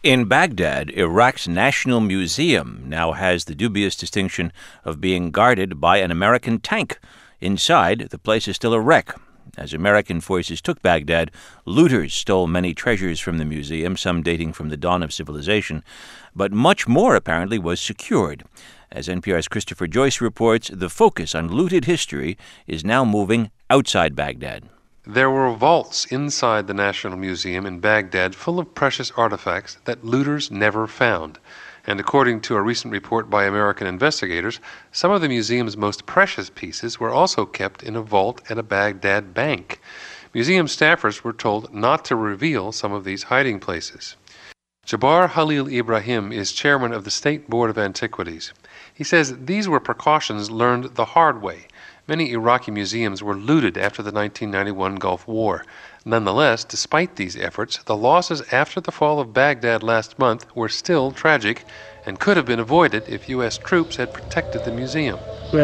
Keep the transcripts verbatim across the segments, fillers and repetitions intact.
In Baghdad, Iraq's National Museum now has the dubious distinction of being guarded by an American tank. Inside, the place is still a wreck. As American forces took Baghdad, looters stole many treasures from the museum, some dating from the dawn of civilization. But much more, apparently, was secured. As N P R's Christopher Joyce reports, the focus on looted history is now moving outside Baghdad. There were vaults inside the National Museum in Baghdad full of precious artifacts that looters never found. And according to a recent report by American investigators, some of the museum's most precious pieces were also kept in a vault at a Baghdad bank. Museum staffers were told not to reveal some of these hiding places. Jabbar Halil Ibrahim is chairman of the State Board of Antiquities. He says these were precautions learned the hard way. Many Iraqi museums were looted after the nineteen ninety-one Gulf War. Nonetheless, despite these efforts, the losses after the fall of Baghdad last month were still tragic and could have been avoided if U S troops had protected the museum.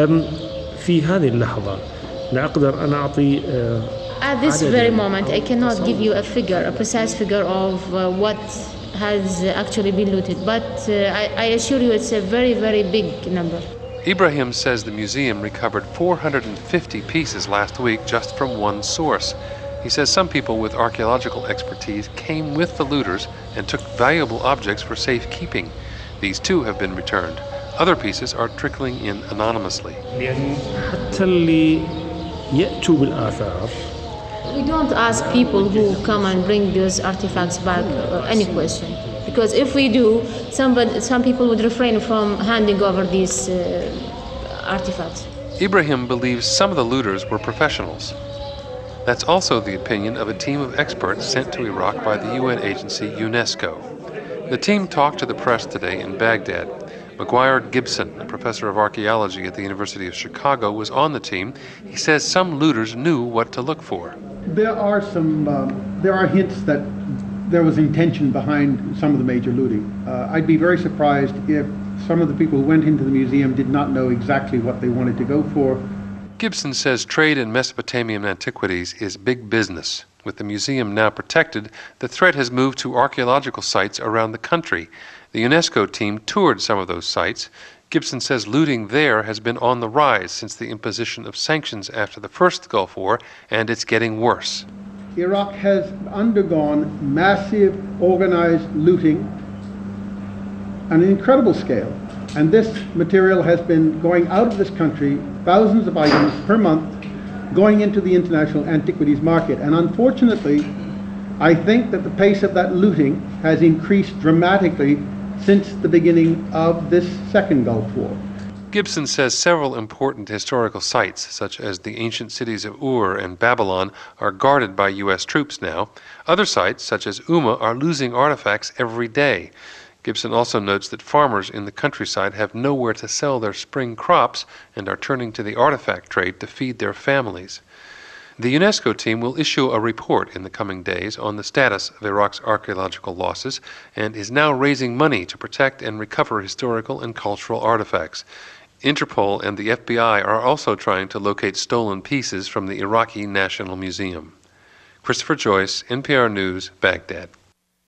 At this very moment, I cannot give you a figure, a precise figure of uh, what has actually been looted, but uh, I, I assure you it's a very, very big number. Ibrahim says the museum recovered four hundred fifty pieces last week just from one source. He says some people with archaeological expertise came with the looters and took valuable objects for safekeeping. These too have been returned. Other pieces are trickling in anonymously. We don't ask people who come and bring those artifacts back uh, any question. Because if we do, somebody, some people would refrain from handing over these uh, artifacts. Ibrahim believes some of the looters were professionals. That's also the opinion of a team of experts sent to Iraq by the U N agency UNESCO. The team talked to the press today in Baghdad. McGuire Gibson, a professor of archaeology at the University of Chicago, was on the team. He says some looters knew what to look for. There are some, um, there are hints that there was intention behind some of the major looting. Uh, I'd be very surprised if some of the people who went into the museum did not know exactly what they wanted to go for. Gibson says trade in Mesopotamian antiquities is big business. With the museum now protected, the threat has moved to archaeological sites around the country. The UNESCO team toured some of those sites. Gibson says looting there has been on the rise since the imposition of sanctions after the first Gulf War, and it's getting worse. Iraq has undergone massive organized looting on an incredible scale. And this material has been going out of this country, thousands of items per month, going into the international antiquities market. And unfortunately, I think that the pace of that looting has increased dramatically since the beginning of this second Gulf War. Gibson says several important historical sites, such as the ancient cities of Ur and Babylon, are guarded by U S troops now. Other sites, such as Umma, are losing artifacts every day. Gibson also notes that farmers in the countryside have nowhere to sell their spring crops and are turning to the artifact trade to feed their families. The UNESCO team will issue a report in the coming days on the status of Iraq's archaeological losses and is now raising money to protect and recover historical and cultural artifacts. Interpol and the F B I are also trying to locate stolen pieces from the Iraqi National Museum. Christopher Joyce, N P R News, Baghdad.